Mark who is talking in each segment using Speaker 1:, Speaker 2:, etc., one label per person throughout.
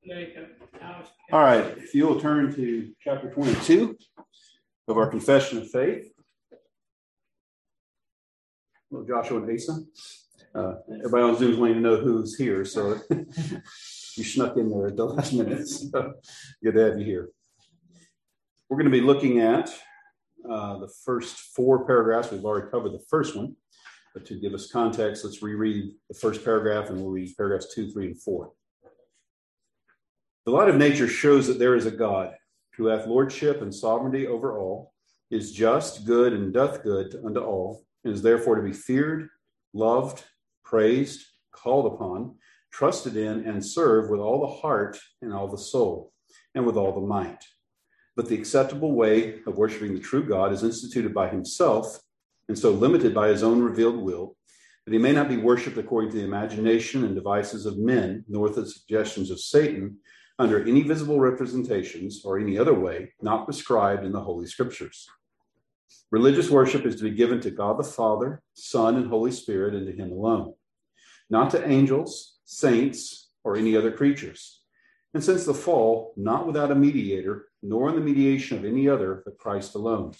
Speaker 1: All right, if you'll turn to chapter 22 of our Confession of Faith. Well, Joshua and Asa. Everybody on Zoom is wanting to know who's here, so you snuck in there at the last minute. So good to have you here. We're going to be looking at the first four paragraphs. We've already covered the first one, but to give us context, let's reread the first paragraph, and we'll read paragraphs 2, 3, and 4. The light of nature shows that there is a God who hath lordship and sovereignty over all, is just, good, and doth good unto all, and is therefore to be feared, loved, praised, called upon, trusted in, and served with all the heart and all the soul, and with all the might. But the acceptable way of worshiping the true God is instituted by himself, and so limited by his own revealed will, that he may not be worshipped according to the imagination and devices of men, nor the suggestions of Satan, under any visible representations or any other way not prescribed in the Holy Scriptures. Religious worship is to be given to God the Father, Son, and Holy Spirit, and to him alone, not to angels, saints, or any other creatures. And since the fall, not without a mediator, nor in the mediation of any other, but Christ alone.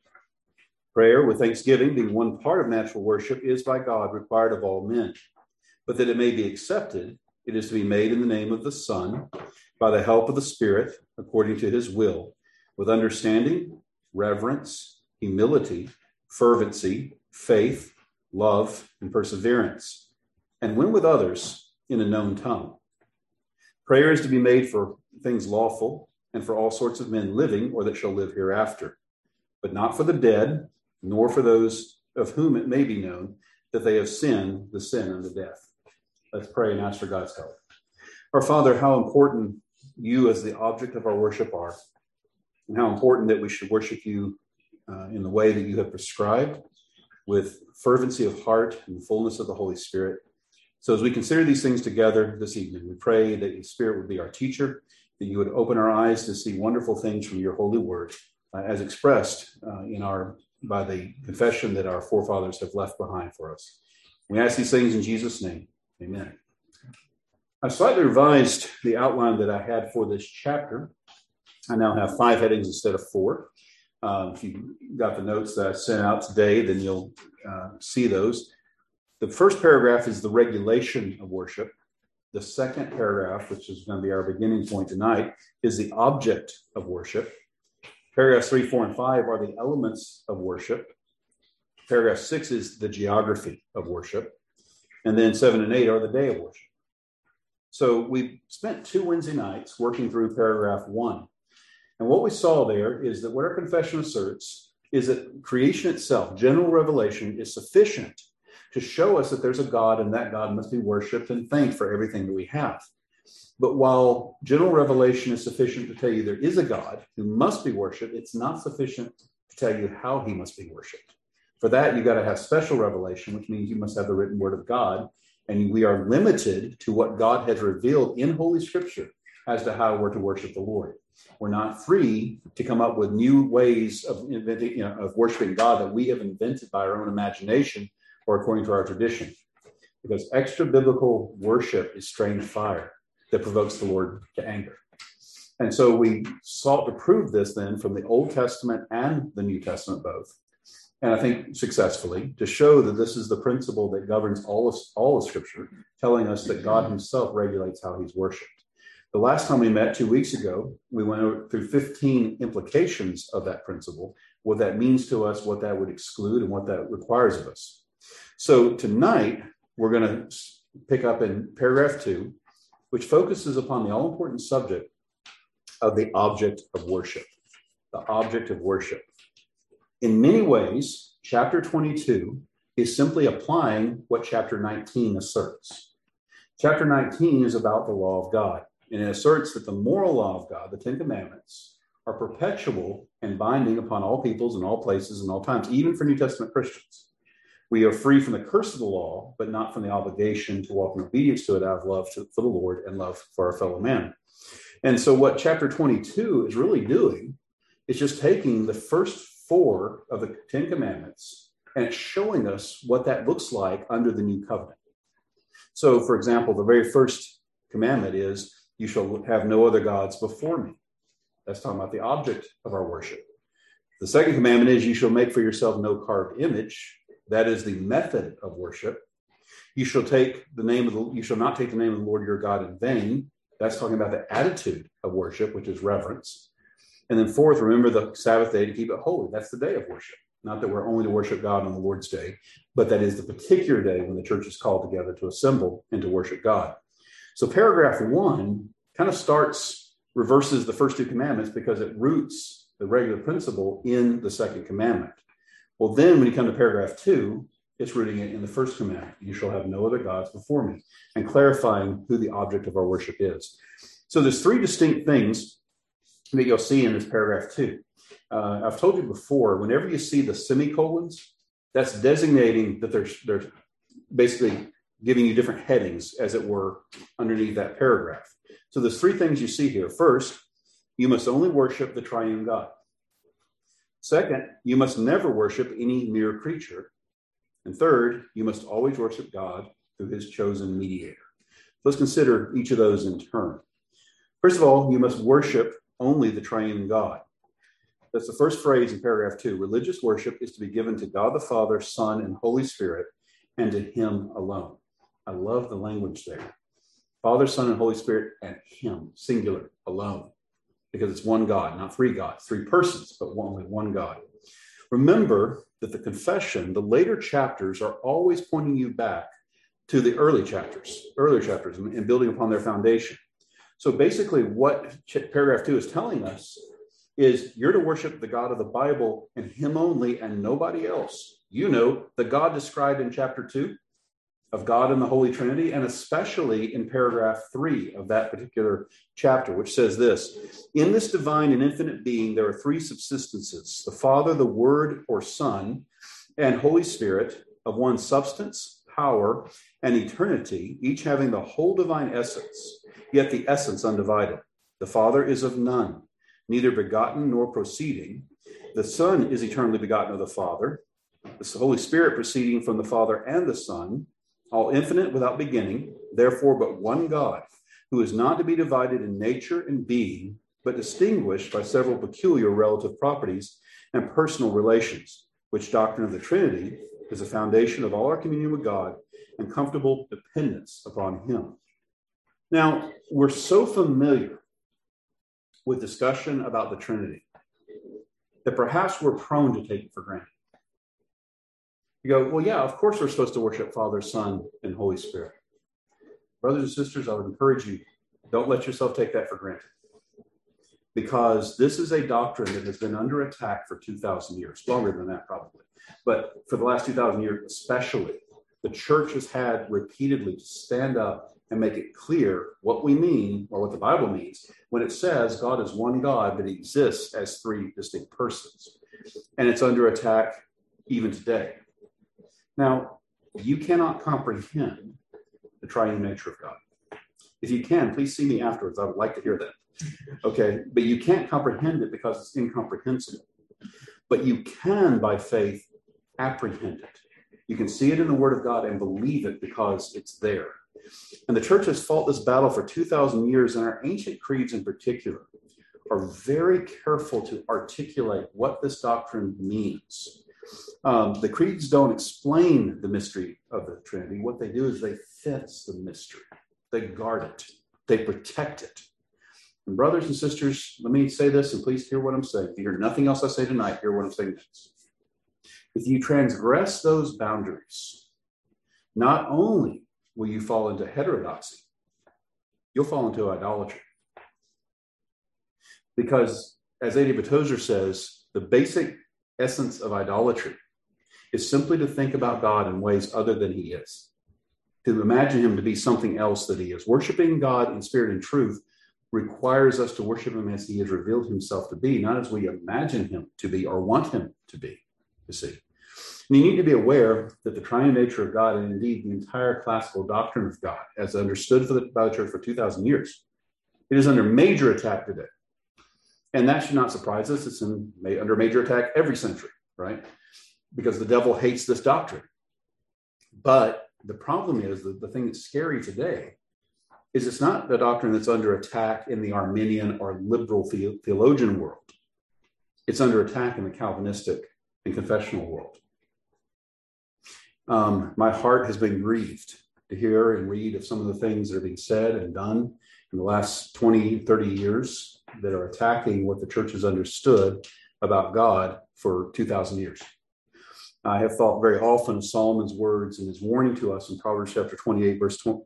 Speaker 1: Prayer with thanksgiving, being one part of natural worship, is by God required of all men. But that it may be accepted, it is to be made in the name of the Son, by the help of the Spirit, according to his will, with understanding, reverence, humility, fervency, faith, love, and perseverance, and when with others, in a known tongue. Prayer is to be made for things lawful, and for all sorts of men living, or that shall live hereafter, but not for the dead, nor for those of whom it may be known that they have sinned the sin unto death. Let's pray and ask for God's help. Our Father, how important you as the object of our worship are, and how important that we should worship you in the way that you have prescribed, with fervency of heart and fullness of the Holy Spirit. So as we consider these things together this evening, we pray that the Spirit would be our teacher, that you would open our eyes to see wonderful things from your holy word, as expressed by the confession that our forefathers have left behind for us. We ask these things in Jesus' name. Amen. I slightly revised the outline that I had for this chapter. I now have 5 headings instead of 4. If you got the notes that I sent out today, then you'll see those. The first paragraph is the regulation of worship. The second paragraph, which is going to be our beginning point tonight, is the object of worship. Paragraphs 3, 4, and 5 are the elements of worship. Paragraph 6 is the geography of worship. And then 7 and 8 are the day of worship. So we spent 2 Wednesday nights working through paragraph 1. And what we saw there is that what our confession asserts is that creation itself, general revelation, is sufficient to show us that there's a God, and that God must be worshipped and thanked for everything that we have. But while general revelation is sufficient to tell you there is a God who must be worshipped, it's not sufficient to tell you how he must be worshipped. For that, you've got to have special revelation, which means you must have the written word of God. And we are limited to what God has revealed in Holy Scripture as to how we're to worship the Lord. We're not free to come up with new ways of inventing, of worshiping God that we have invented by our own imagination or according to our tradition. Because extra biblical worship is strange fire that provokes the Lord to anger. And so we sought to prove this then from the Old Testament and the New Testament both. And I think successfully, to show that this is the principle that governs all of Scripture, telling us that God himself regulates how he's worshipped. The last time we met 2 weeks ago, we went through 15 implications of that principle, what that means to us, what that would exclude, and what that requires of us. So tonight, we're going to pick up in paragraph 2, which focuses upon the all-important subject of the object of worship. The object of worship. In many ways, chapter 22 is simply applying what chapter 19 asserts. Chapter 19 is about the law of God, and it asserts that the moral law of God, the 10 Commandments, are perpetual and binding upon all peoples and all places and all times, even for New Testament Christians. We are free from the curse of the law, but not from the obligation to walk in obedience to it out of love for the Lord and love for our fellow man. And so what chapter 22 is really doing is just taking the first 4 of the 10 Commandments and it's showing us what that looks like under the new covenant. So, for example, the very first commandment is you shall have no other gods before me. That's talking about the object of our worship. The second commandment is, you shall make for yourself no carved image. That is the method of worship. You shall not take the name of the Lord your God in vain. That's talking about the attitude of worship, which is reverence. And then fourth, remember the Sabbath day to keep it holy. That's the day of worship. Not that we're only to worship God on the Lord's day, but that is the particular day when the church is called together to assemble and to worship God. So paragraph 1 kind of reverses the first two commandments because it roots the regular principle in the second commandment. Well, then when you come to paragraph 2, it's rooting it in the first commandment. You shall have no other gods before me, and clarifying who the object of our worship is. So there's 3 distinct things that you'll see in this paragraph 2. I've told you before, whenever you see the semicolons, that's designating that there's basically giving you different headings, as it were, underneath that paragraph. So there's 3 things you see here. First, you must only worship the triune God. Second, you must never worship any mere creature. And third, you must always worship God through his chosen mediator. Let's consider each of those in turn. First of all, you must worship only the triune God. That's the first phrase in paragraph 2. Religious worship is to be given to God the Father, Son, and Holy Spirit, and to him alone. I love the language there. Father, Son, and Holy Spirit, and him, singular, alone. Because it's one God, not 3 gods, 3 persons, but only one God. Remember that the confession, the later chapters, are always pointing you back to the earlier chapters, and building upon their foundation. So basically what paragraph 2 is telling us is you're to worship the God of the Bible and him only and nobody else. You know, the God described in chapter 2 of God in the Holy Trinity, and especially in paragraph 3 of that particular chapter, which says this: in this divine and infinite being, there are 3 subsistences, the Father, the Word or Son, and Holy Spirit, of one substance, power, and eternity, each having the whole divine essence, yet the essence undivided. The Father is of none, neither begotten nor proceeding. The Son is eternally begotten of the Father, the Holy Spirit proceeding from the Father and the Son, all infinite without beginning, therefore but one God, who is not to be divided in nature and being, but distinguished by several peculiar relative properties and personal relations, which doctrine of the Trinity is the foundation of all our communion with God and comfortable dependence upon him. Now, we're so familiar with discussion about the Trinity that perhaps we're prone to take it for granted. You go, well, yeah, of course we're supposed to worship Father, Son, and Holy Spirit. Brothers and sisters, I would encourage you, don't let yourself take that for granted. Because this is a doctrine that has been under attack for 2,000 years, longer than that probably. But for the last 2,000 years especially, the church has had repeatedly to stand up and make it clear what we mean, or what the Bible means, when it says God is one God that exists as 3 distinct persons. And it's under attack even today. Now, you cannot comprehend the triune nature of God. If you can, please see me afterwards. I would like to hear that. Okay, but you can't comprehend it because it's incomprehensible. But you can, by faith, apprehend it. You can see it in the Word of God and believe it because it's there. And the church has fought this battle for 2,000 years, and our ancient creeds in particular are very careful to articulate what this doctrine means. The creeds don't explain the mystery of the Trinity. What they do is they fence the mystery. They guard it. They protect it. And brothers and sisters, let me say this, and please hear what I'm saying. If you hear nothing else I say tonight, hear what I'm saying next. If you transgress those boundaries, not only will you fall into heterodoxy, you'll fall into idolatry. Because, as A.D. Tozer says, the basic essence of idolatry is simply to think about God in ways other than he is, to imagine him to be something else that he is. Worshiping God in spirit and truth requires us to worship him as he has revealed himself to be, not as we imagine him to be or want him to be, you see. And you need to be aware that the triune nature of God, and indeed the entire classical doctrine of God, as understood by the church for 2,000 years, it is under major attack today. And that should not surprise us. It's under major attack every century, right? Because the devil hates this doctrine. But the problem is that the thing that's scary today is it's not the doctrine that's under attack in the Arminian or liberal theologian world. It's under attack in the Calvinistic and confessional world. My heart has been grieved to hear and read of some of the things that are being said and done in the last 20, 30 years that are attacking what the church has understood about God for 2,000 years. I have thought very often of Solomon's words and his warning to us in Proverbs chapter 28,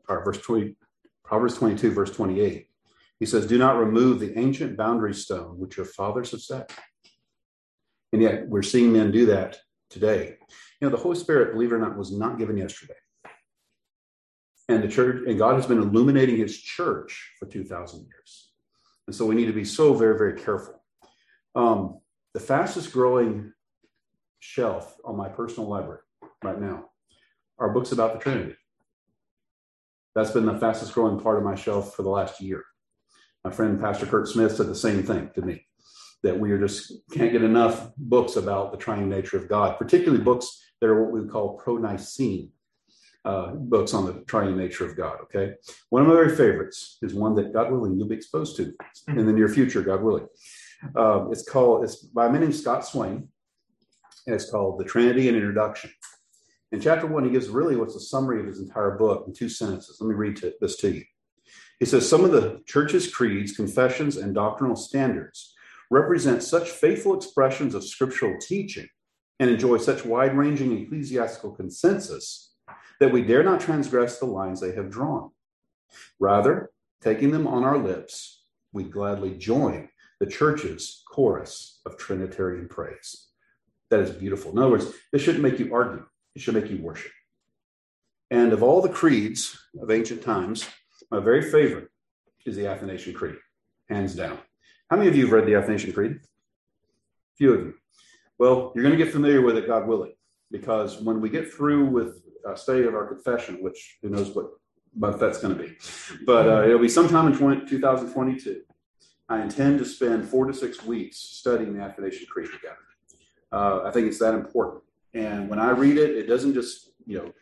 Speaker 1: Proverbs 22, verse 28. He says, "Do not remove the ancient boundary stone which your fathers have set." And yet we're seeing men do that today. The Holy Spirit, believe it or not, was not given yesterday. And the church, and God has been illuminating his church for 2,000 years. And so we need to be so very, very careful. The fastest growing shelf on my personal library right now are books about the Trinity. That's been the fastest growing part of my shelf for the last year. My friend, Pastor Kurt Smith, said the same thing to me, that we can't get enough books about the triune nature of God, particularly books that are what we would call pro-Nicene books on the triune nature of God, okay? One of my very favorites is one that, God willing, you'll be exposed to in the near future, God willing. It's by a man named Scott Swain, and it's called The Trinity, an Introduction. In chapter 1, he gives really what's a summary of his entire book in 2 sentences. Let me read this to you. He says, "Some of the church's creeds, confessions, and doctrinal standards represent such faithful expressions of scriptural teaching and enjoy such wide-ranging ecclesiastical consensus that we dare not transgress the lines they have drawn. Rather, taking them on our lips, we gladly join the church's chorus of Trinitarian praise." That is beautiful. In other words, this shouldn't make you argue. It should make you worship. And of all the creeds of ancient times, my very favorite is the Athanasian Creed, hands down. How many of you have read the Athanasian Creed? A few of you. Well, you're going to get familiar with it, God willing, because when we get through with a study of our confession, which who knows what month that's going to be, but it'll be sometime in 2022. I intend to spend 4 to 6 weeks studying the Athanasian Creed together. I think it's that important. And when I read it, it doesn't just,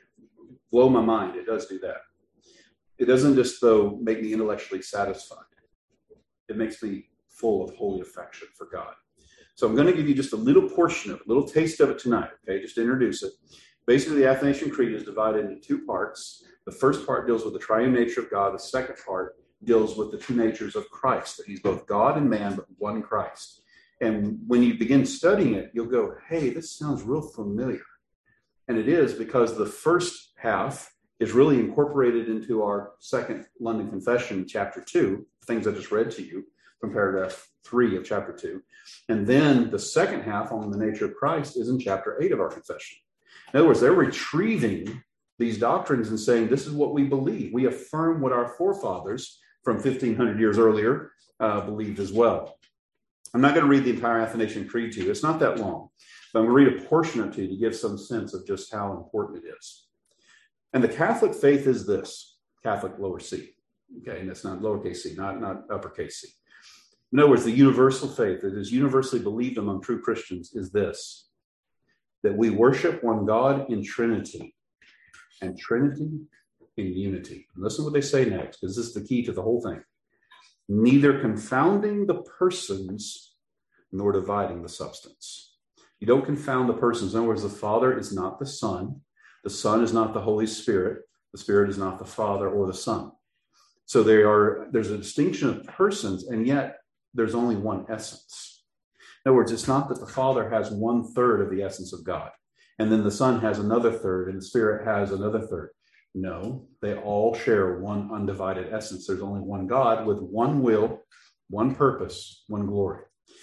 Speaker 1: blow my mind. It does do that. It doesn't just, though, make me intellectually satisfied. It makes me full of holy affection for God. So I'm going to give you just a little portion of it, a little taste of it tonight, okay, just to introduce it. Basically, the Athanasian Creed is divided into 2 parts. The first part deals with the triune nature of God. The second part deals with the 2 natures of Christ, that he's both God and man, but one Christ. And when you begin studying it, you'll go, hey, this sounds real familiar. And it is, because the first half is really incorporated into our second London Confession, chapter 2, things I just read to you from paragraph 3 of chapter 2. And then the second half on the nature of Christ is in chapter 8 of our confession. In other words, they're retrieving these doctrines and saying, this is what we believe. We affirm what our forefathers from 1,500 years earlier believed as well. I'm not going to read the entire Athanasian Creed to you. It's not that long. But I'm going to read a portion of it to you to give some sense of just how important it is. And the Catholic faith is this, Catholic lower C. Okay, and that's not lowercase c, not uppercase c. In other words, the universal faith that is universally believed among true Christians is this, that we worship one God in Trinity, and Trinity in unity. And listen to what they say next, because this is the key to the whole thing. Neither confounding the persons nor dividing the substance. You don't confound the persons. In other words, the Father is not the Son is not the Holy Spirit, the Spirit is not the Father or the Son. So there's a distinction of persons, and yet there's only one essence. In other words, it's not that the Father has 1/3 of the essence of God, and then the Son has another third, and the Spirit has another third. No, they all share one undivided essence. There's only one God with one will, one purpose, one glory.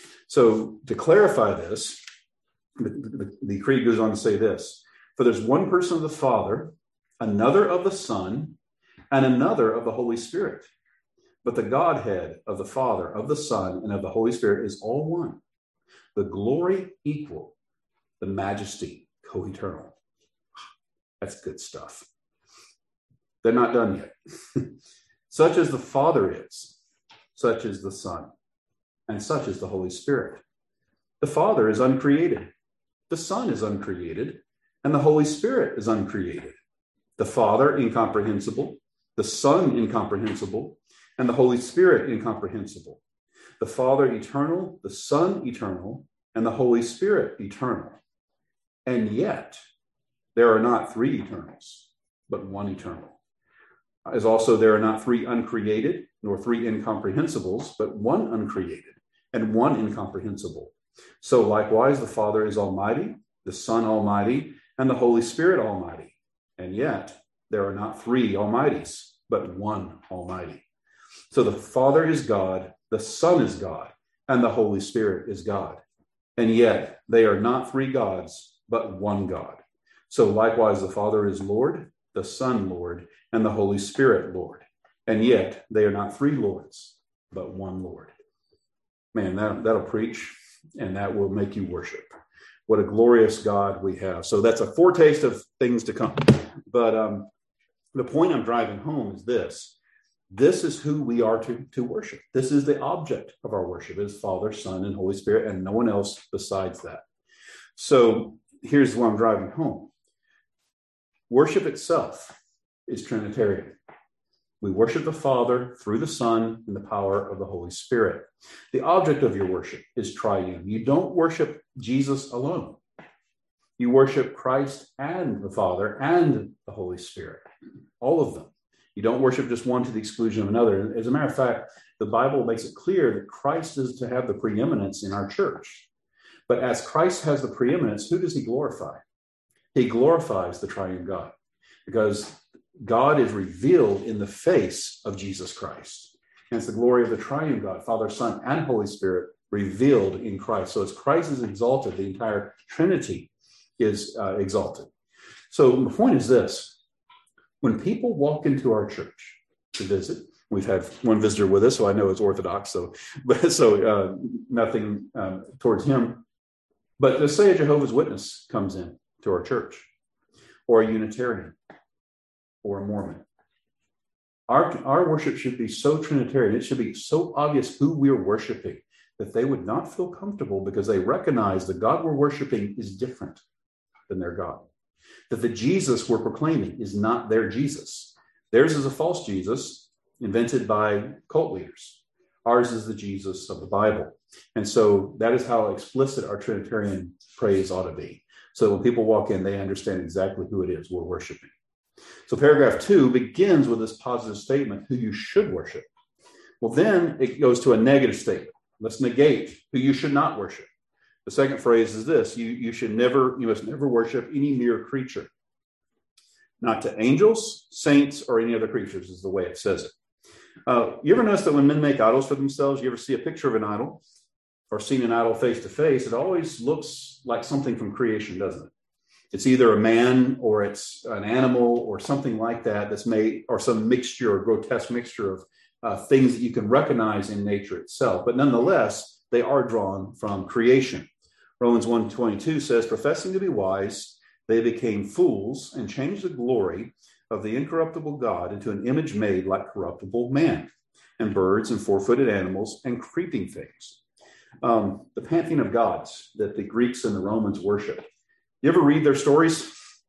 Speaker 1: So to clarify this, the Creed goes on to say this, for there's one person of the Father, another of the Son, and another of the Holy Spirit. But the Godhead of the Father, of the Son, and of the Holy Spirit is all one. The glory equal, the majesty co-eternal. That's good stuff. They're not done yet. Such as the Father is, such is the Son, and such is the Holy Spirit. The Father is uncreated. The Son is uncreated, and the Holy Spirit is uncreated. The Father, incomprehensible. the Son incomprehensible, and the Holy Spirit incomprehensible. The Father eternal, the Son eternal, and the Holy Spirit eternal. And yet, there are not three eternals, but one eternal. As also there are not three uncreated, nor three incomprehensibles, but one uncreated, and one incomprehensible. So likewise, the Father is almighty, the Son almighty, and the Holy Spirit almighty. And yet, there are not three almighties, but one almighty. So the Father is God, the Son is God, and the Holy Spirit is God. And yet, they are not three gods, but one God. So likewise, the Father is Lord, the Son Lord, and the Holy Spirit Lord. And yet, they are not three Lords, but one Lord. Man, that'll preach, and that will make you worship. What a glorious God we have. So that's a foretaste of things to come. But the point I'm driving home is this. This is who we are to worship. This is the object of our worship. It is Father, Son, and Holy Spirit, and no one else besides that. So here's what I'm driving home. Worship itself is Trinitarian. We worship the Father through the Son and the power of the Holy Spirit. The object of your worship is triune. You don't worship Jesus alone. You worship Christ and the Father and the Holy Spirit, all of them. You don't worship just one to the exclusion of another. As a matter of fact, the Bible makes it clear that Christ is to have the preeminence in our church. But as Christ has the preeminence, who does he glorify? He glorifies the triune God, because God is revealed in the face of Jesus Christ. And it's the glory of the triune God, Father, Son, and Holy Spirit revealed in Christ. So as Christ is exalted, the entire Trinity is exalted. So the point is this. When people walk into our church to visit, we've had one visitor with us, so I know it's Orthodox, so nothing towards him. But let's say a Jehovah's Witness comes in to our church, or a Unitarian, or a Mormon. Our worship should be so Trinitarian, it should be so obvious who we're worshiping, that they would not feel comfortable because they recognize the God we're worshiping is different than their God. That the Jesus we're proclaiming is not their Jesus. Theirs is a false Jesus invented by cult leaders. Ours is the Jesus of the Bible. And so that is how explicit our Trinitarian praise ought to be. So when people walk in, they understand exactly who it is we're worshiping. So paragraph 2 begins with this positive statement, who you should worship. Well, then it goes to a negative statement. Let's negate who you should not worship. The second phrase is this: you must never worship any mere creature. Not to angels, saints, or any other creatures is the way it says it. You ever notice that when men make idols for themselves, you ever see a picture of an idol or seen an idol face to face, it always looks like something from creation, doesn't it? It's either a man or it's an animal or something like that that's made, or some mixture or grotesque mixture of things that you can recognize in nature itself. But nonetheless, they are drawn from creation. Romans 1:22 says, professing to be wise, they became fools and changed the glory of the incorruptible God into an image made like corruptible man, and birds and four-footed animals and creeping things. The pantheon of gods that the Greeks and the Romans worshiped. You ever read their stories?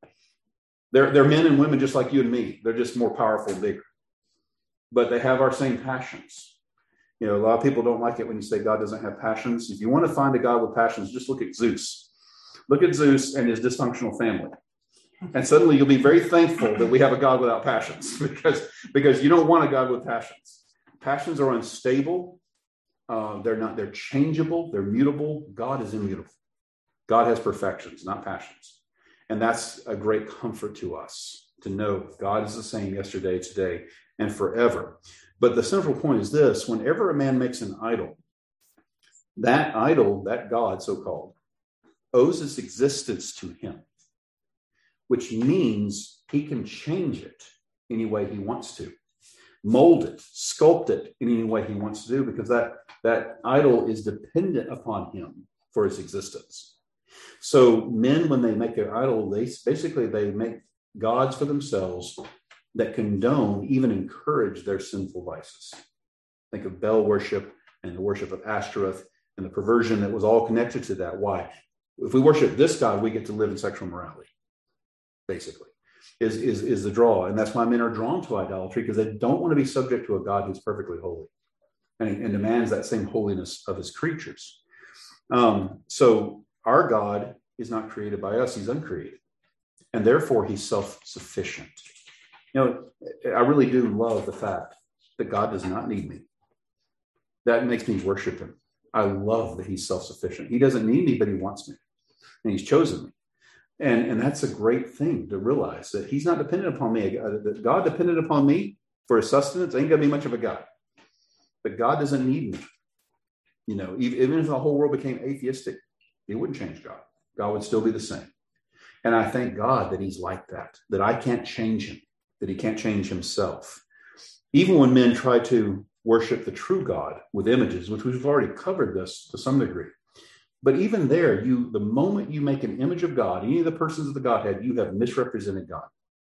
Speaker 1: They're men and women just like you and me. They're just more powerful and bigger. But they have our same passions. You know, a lot of people don't like it when you say God doesn't have passions. If you want to find a God with passions, just look at Zeus. Look at Zeus and his dysfunctional family. And suddenly you'll be very thankful that we have a God without passions, because you don't want a God with passions. Passions are unstable. They're changeable. They're mutable. God is immutable. God has perfections, not passions. And that's a great comfort to us to know God is the same yesterday, today, and forever. But the central point is this: whenever a man makes an idol, that God, so-called, owes its existence to him, which means he can change it any way he wants to, mold it, sculpt it in any way he wants to do, because that idol is dependent upon him for its existence. So men, when they make an idol, they make gods for themselves that condone, even encourage their sinful vices. Think of Bel worship and the worship of Ashtoreth and the perversion that was all connected to that. Why? If we worship this God, we get to live in sexual morality, basically. is the draw. And that's why men are drawn to idolatry, because they don't want to be subject to a God who's perfectly holy and demands that same holiness of his creatures. So our God is not created by us. He's uncreated. And therefore, he's self-sufficient. I really do love the fact that God does not need me. That makes me worship him. I love that he's self-sufficient. He doesn't need me, but he wants me. And he's chosen me. And that's a great thing to realize, that he's not dependent upon me. That God depended upon me for his sustenance ain't going to be much of a God. But God doesn't need me. Even if the whole world became atheistic, it wouldn't change God. God would still be the same. And I thank God that he's like that I can't change him, that he can't change himself. Even when men try to worship the true God with images, which we've already covered this to some degree. But even there, the moment you make an image of God, any of the persons of the Godhead, you have misrepresented God.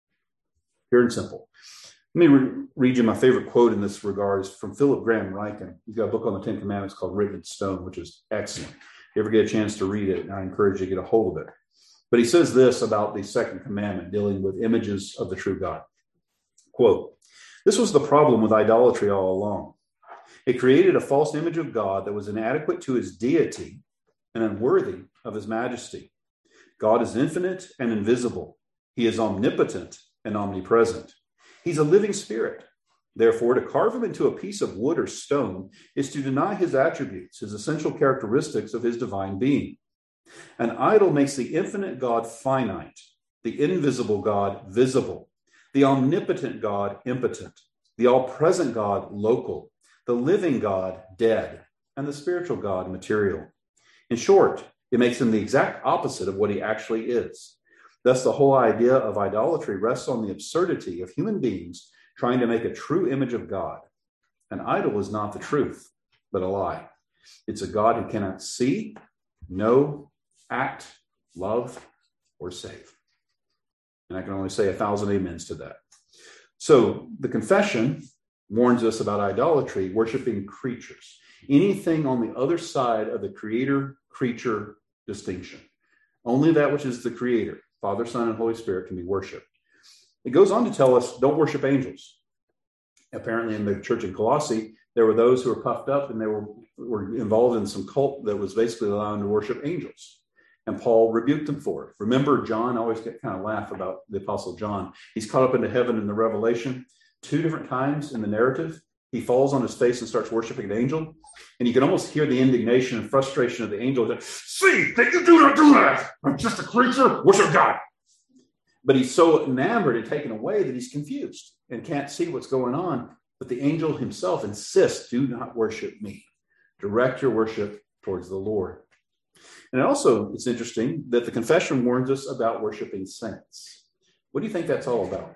Speaker 1: Pure and simple. Let me read you my favorite quote in this regard from Philip Graham Ryken. He's got a book on the Ten Commandments called Written in Stone, which is excellent. If you ever get a chance to read it, I encourage you to get a hold of it. But he says this about the second commandment dealing with images of the true God. Quote, "This was the problem with idolatry all along. It created a false image of God that was inadequate to his deity and unworthy of his majesty. God is infinite and invisible. He is omnipotent and omnipresent. He's a living spirit. Therefore, to carve him into a piece of wood or stone is to deny his attributes, his essential characteristics of his divine being. An idol makes the infinite God finite, the invisible God visible, the omnipotent God impotent, the all-present God local, the living God dead, and the spiritual God material. In short, it makes him the exact opposite of what he actually is. Thus, the whole idea of idolatry rests on the absurdity of human beings trying to make a true image of God. An idol is not the truth, but a lie. It's a God who cannot see, know, act, love, or save." And I can only say 1,000 amens to that. So the confession warns us about idolatry, worshiping creatures. Anything on the other side of the creator-creature distinction. Only that which is the creator, Father, Son, and Holy Spirit, can be worshipped. It goes on to tell us, don't worship angels. Apparently in the church in Colossae, there were those who were puffed up and they were involved in some cult that was basically allowing them to worship angels. And Paul rebuked them for it. Remember, John, I always kind of laugh about the Apostle John. He's caught up into heaven in the Revelation. 2 different times in the narrative, he falls on his face and starts worshiping an angel. And you can almost hear the indignation and frustration of the angel. See, that you do not do that. I'm just a creature. Worship God. But he's so enamored and taken away that he's confused and can't see what's going on. But the angel himself insists, do not worship me. Direct your worship towards the Lord. And also, it's interesting that the confession warns us about worshiping saints. What do you think that's all about?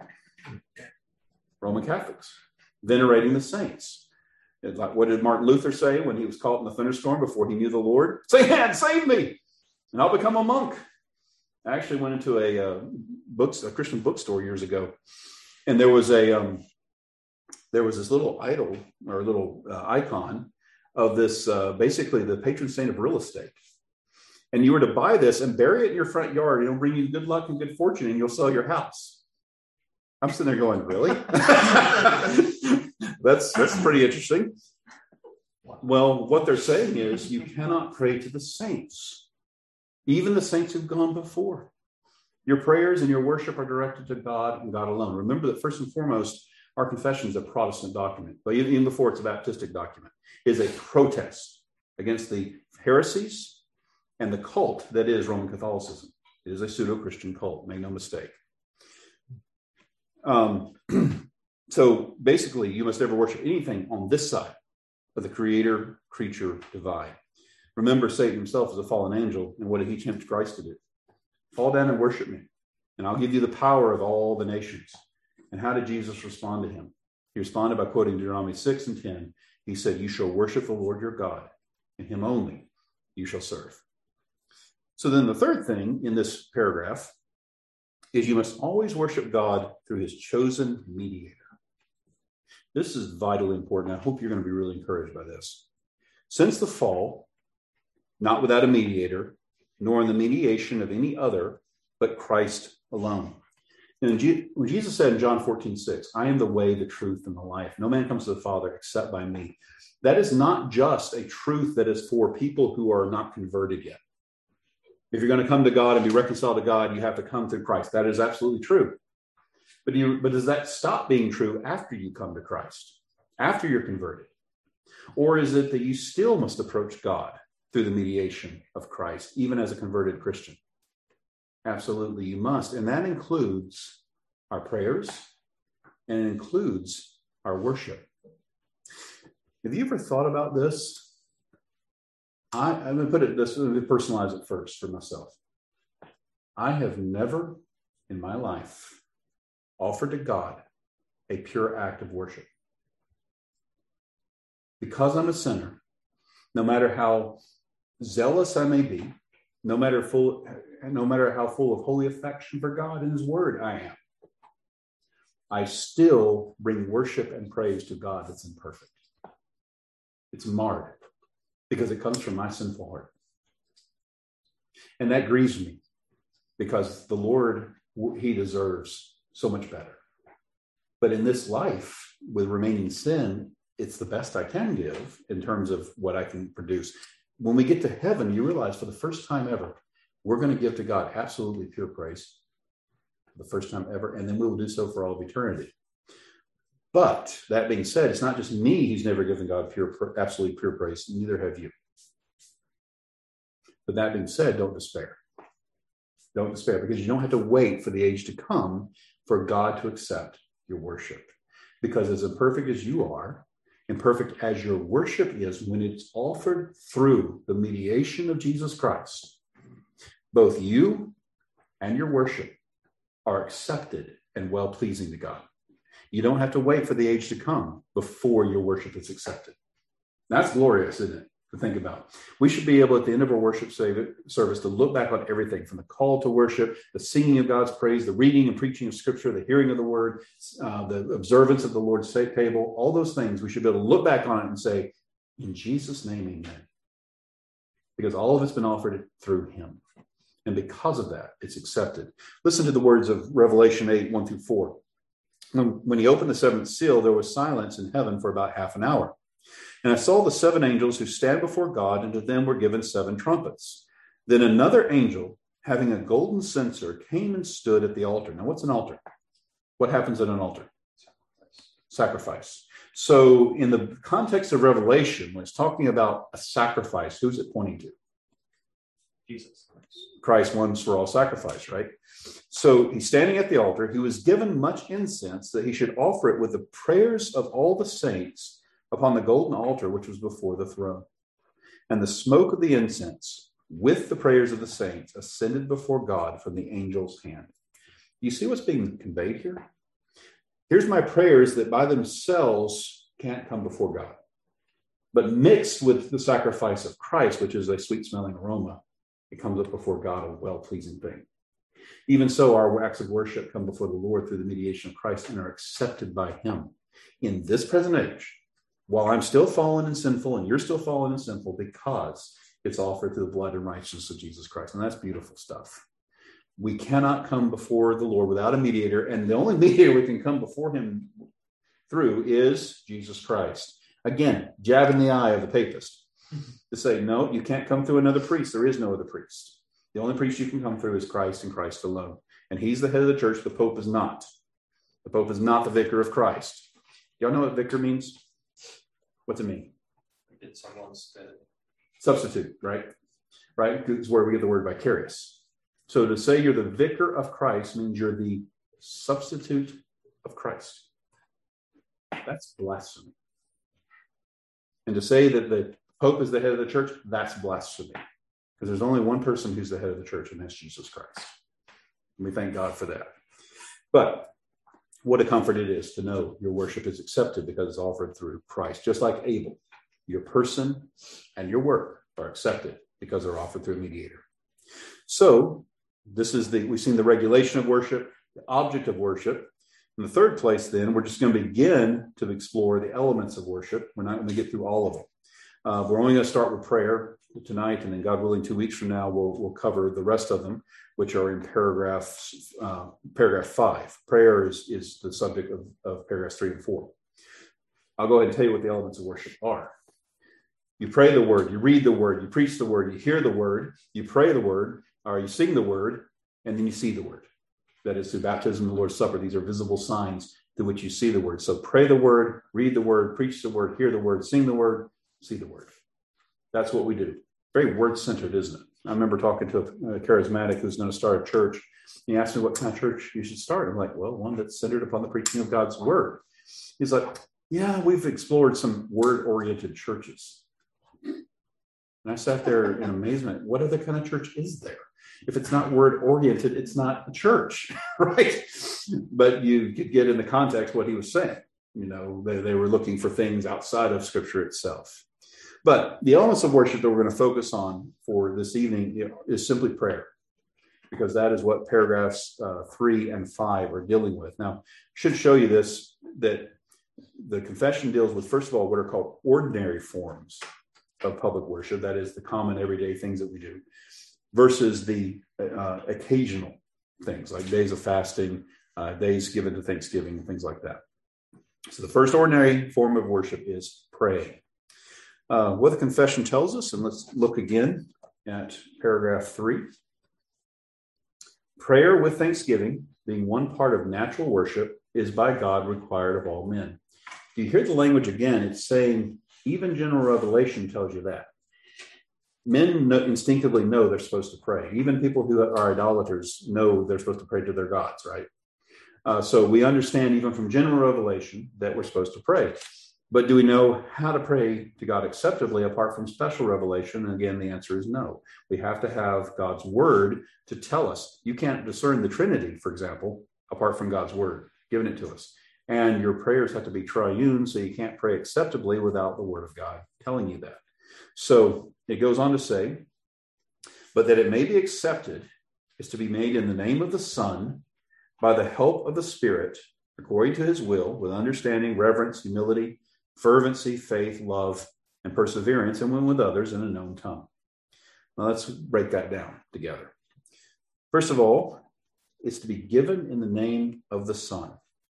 Speaker 1: Roman Catholics, venerating the saints. Like, what did Martin Luther say when he was caught in the thunderstorm before he knew the Lord? Say, "Man, save me, and I'll become a monk." I actually went into a Christian bookstore years ago, and there was this little idol or little icon of this, basically the patron saint of real estate. And you were to buy this and bury it in your front yard. It'll bring you good luck and good fortune, and you'll sell your house. I'm sitting there going, really? That's pretty interesting. Well, what they're saying is you cannot pray to the saints, even the saints who've gone before. Your prayers and your worship are directed to God and God alone. Remember that first and foremost, our confession is a Protestant document, but even before it's a Baptistic document, it is a protest against the heresies and the cult that is Roman Catholicism. It is a pseudo-Christian cult, make no mistake. So basically, you must never worship anything on this side of the creator-creature divide. Remember, Satan himself is a fallen angel, and what did he tempt Christ to do? Fall down and worship me, and I'll give you the power of all the nations. And how did Jesus respond to him? He responded by quoting Deuteronomy 6 and 10. He said, "You shall worship the Lord your God, and him only you shall serve." So then the third thing in this paragraph is you must always worship God through his chosen mediator. This is vitally important. I hope you're going to be really encouraged by this. Since the fall, not without a mediator, nor in the mediation of any other, but Christ alone. And when Jesus said in John 14:6, I am the way, the truth, and the life. No man comes to the Father except by me. That is not just a truth that is for people who are not converted yet. If you're going to come to God and be reconciled to God, you have to come through Christ. That is absolutely true. But does that stop being true after you come to Christ, after you're converted? Or is it that you still must approach God through the mediation of Christ, even as a converted Christian? Absolutely, you must. And that includes our prayers and it includes our worship. Have you ever thought about this? I'm going to put it this way, let me personalize it first for myself. I have never in my life offered to God a pure act of worship. Because I'm a sinner, no matter how zealous I may be, no matter how full of holy affection for God and his word I am, I still bring worship and praise to God that's imperfect. It's marred because it comes from my sinful heart. And that grieves me because the Lord, he deserves so much better. But in this life with remaining sin, it's the best I can give in terms of what I can produce. When we get to heaven, you realize for the first time ever, we're going to give to God absolutely pure praise for the first time ever, and then we will do so for all of eternity. But that being said, it's not just me who's never given God absolutely pure praise, neither have you. But that being said, don't despair. Don't despair, because you don't have to wait for the age to come for God to accept your worship. Because as imperfect as you are, imperfect as your worship is, when it's offered through the mediation of Jesus Christ, both you and your worship are accepted and well-pleasing to God. You don't have to wait for the age to come before your worship is accepted. That's glorious, isn't it, to think about? We should be able at the end of our worship service to look back on everything from the call to worship, the singing of God's praise, the reading and preaching of Scripture, the hearing of the word, the observance of the Lord's table, all those things. We should be able to look back on it and say, in Jesus' name, amen. Because all of it's been offered through him. And because of that, it's accepted. Listen to the words of Revelation 8, 1-4. When he opened the seventh seal, there was silence in heaven for about half an hour. And I saw the seven angels who stand before God, and to them were given seven trumpets. Then another angel, having a golden censer, came and stood at the altar. Now, what's an altar? What happens at an altar? Sacrifice. So in the context of Revelation, when it's talking about a sacrifice, who's it pointing to? Jesus. Christ once for all sacrifice, right? So he's standing at the altar. He was given much incense that he should offer it with the prayers of all the saints upon the golden altar which was before the throne. And the smoke of the incense with the prayers of the saints ascended before God from the angel's hand. You see what's being conveyed here? Here's my prayers that by themselves can't come before God, but mixed with the sacrifice of Christ, which is a sweet-smelling aroma, it comes up before God, a well-pleasing thing. Even so, our acts of worship come before the Lord through the mediation of Christ and are accepted by him in this present age, while I'm still fallen and sinful and you're still fallen and sinful, because it's offered through the blood and righteousness of Jesus Christ. And that's beautiful stuff. We cannot come before the Lord without a mediator, and the only mediator we can come before him through is Jesus Christ. Again, jab in the eye of the papist to say, no, you can't come through another priest. There is no other priest. The only priest you can come through is Christ and Christ alone. And he's the head of the church. The Pope is not. The Pope is not the vicar of Christ. Y'all know what vicar means? What's it mean?
Speaker 2: It's someone's
Speaker 1: substitute, right? Right? It's where we get the word vicarious. So to say you're the vicar of Christ means you're the substitute of Christ. That's blasphemy. And to say that the Pope is the head of the church, that's blasphemy. Because there's only one person who's the head of the church, and that's Jesus Christ. And we thank God for that. But what a comfort it is to know your worship is accepted because it's offered through Christ. Just like Abel, your person and your work are accepted because they're offered through a mediator. So this is we've seen the regulation of worship, the object of worship. In the third place, then, we're just going to begin to explore the elements of worship. We're not going to get through all of them. We're only going to start with prayer tonight, and then God willing, 2 weeks from now, we'll cover the rest of them, which are in paragraph 5. Prayer is the subject of paragraphs 3 and 4. I'll go ahead and tell you what the elements of worship are. You pray the word, you read the word, you preach the word, you hear the word, you pray the word, or you sing the word, and then you see the word. That is through baptism and the Lord's Supper. These are visible signs through which you see the word. So pray the word, read the word, preach the word, hear the word, sing the word, see the word. That's what we do. Very word-centered, isn't it? I remember talking to a charismatic who's going to start a church. He asked me what kind of church you should start. I'm like, well, one that's centered upon the preaching of God's word. He's like, yeah, we've explored some word-oriented churches. And I sat there in amazement. What other kind of church is there? If it's not word-oriented, it's not a church, right? But you could get in the context what he was saying. You know, they were looking for things outside of Scripture itself. But the elements of worship that we're going to focus on for this evening is simply prayer, because that is what paragraphs 3 and 5 are dealing with. Now, I should show you this, that the confession deals with, first of all, what are called ordinary forms of public worship. That is the common everyday things that we do, versus the occasional things like days of fasting, days given to Thanksgiving, and things like that. So the first ordinary form of worship is pray. What the confession tells us, and let's look again at paragraph 3. Prayer with thanksgiving, being one part of natural worship, is by God required of all men. Do you hear the language again? It's saying, even general revelation tells you that. Men instinctively know they're supposed to pray. Even people who are idolaters know they're supposed to pray to their gods, right? So we understand even from general revelation that we're supposed to pray. But do we know how to pray to God acceptably apart from special revelation? And again, the answer is no. We have to have God's word to tell us. You can't discern the Trinity, for example, apart from God's word giving it to us. And your prayers have to be triune, so you can't pray acceptably without the word of God telling you that. So it goes on to say, but that it may be accepted is to be made in the name of the Son, by the help of the Spirit, according to his will, with understanding, reverence, humility, fervency, faith, love, and perseverance, and when with others in a known tongue. Now let's break that down together. First of all, it's to be given in the name of the Son.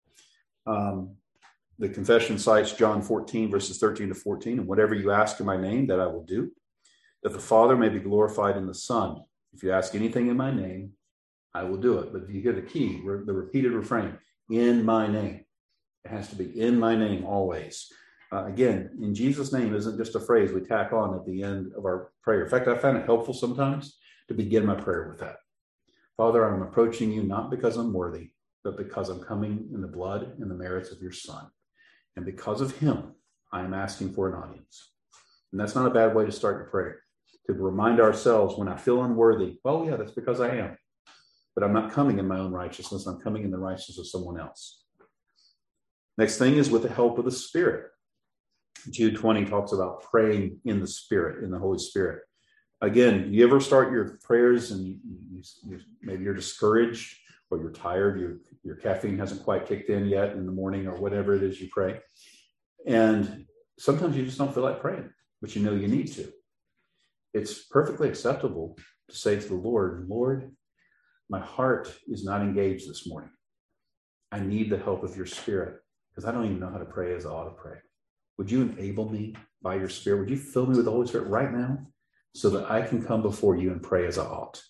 Speaker 1: The confession cites John 14, verses 13 to 14, and whatever you ask in my name, that I will do, that the Father may be glorified in the Son. If you ask anything in my name, I will do it. But you get the key, the repeated refrain, in my name. It has to be in my name always. Again, in Jesus' name isn't just a phrase we tack on at the end of our prayer. In fact, I find it helpful sometimes to begin my prayer with that. Father, I'm approaching you not because I'm worthy, but because I'm coming in the blood and the merits of your Son. And because of him, I am asking for an audience. And that's not a bad way to start your prayer, to remind ourselves when I feel unworthy, well, yeah, that's because I am. But I'm not coming in my own righteousness. I'm coming in the righteousness of someone else. Next thing is with the help of the Spirit. Jude 20 talks about praying in the Spirit, in the Holy Spirit. Again, you ever start your prayers and maybe you're discouraged or you're tired, your caffeine hasn't quite kicked in yet in the morning or whatever it is you pray. And sometimes you just don't feel like praying, but you know you need to. It's perfectly acceptable to say to the Lord, Lord, my heart is not engaged this morning. I need the help of your Spirit because I don't even know how to pray as I ought to pray. Would you enable me by your Spirit? Would you fill me with the Holy Spirit right now so that I can come before you and pray as I ought?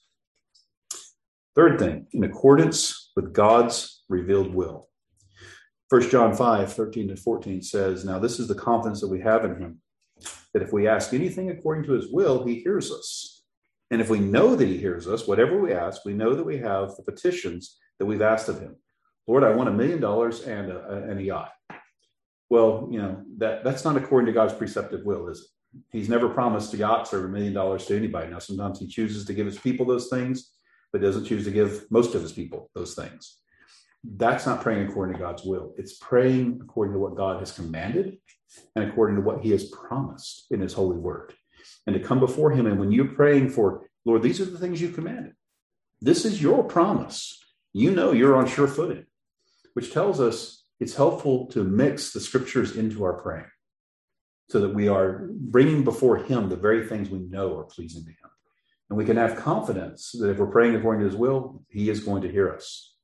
Speaker 1: Third thing, in accordance with God's revealed will. 1 John 5, 13 to 14 says, now this is the confidence that we have in him, that if we ask anything according to his will, he hears us. And if we know that he hears us, whatever we ask, we know that we have the petitions that we've asked of him. Lord, I want $1 million and a yacht. Well, you know, that's not according to God's preceptive will, is it? He's never promised yachts or $1 million to anybody. Now, sometimes he chooses to give his people those things, but doesn't choose to give most of his people those things. That's not praying according to God's will. It's praying according to what God has commanded and according to what he has promised in his holy word. And to come before him, and when you're praying for, Lord, these are the things you've commanded. This is your promise. You know you're on sure footing, which tells us it's helpful to mix the scriptures into our praying. so that we are bringing before him the very things we know are pleasing to him. And we can have confidence that if we're praying according to his will, he is going to hear us.